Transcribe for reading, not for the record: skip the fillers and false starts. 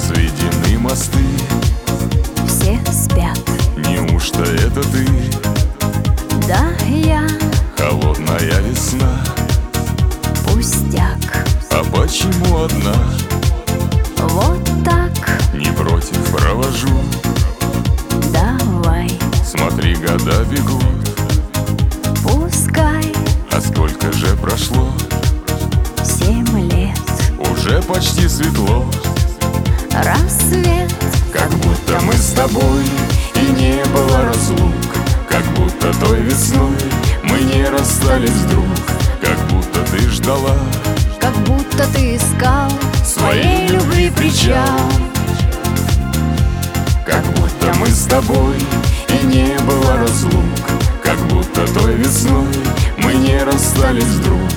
Возведены мосты, все спят. неужто это ты? Да, я Холодная весна, пустяк. а почему одна? Вот так, Не против, провожу. давай, Смотри, года бегут, пускай. а сколько же прошло? 7 лет, Уже почти светло, рассвет. как будто мы с тобой и не было разлук, как будто той весной мы не расстались вдруг, как будто ты ждала Как будто ты искал своей любви причал, как будто мы с тобой и не было разлук, как будто той весной мы не расстались вдруг,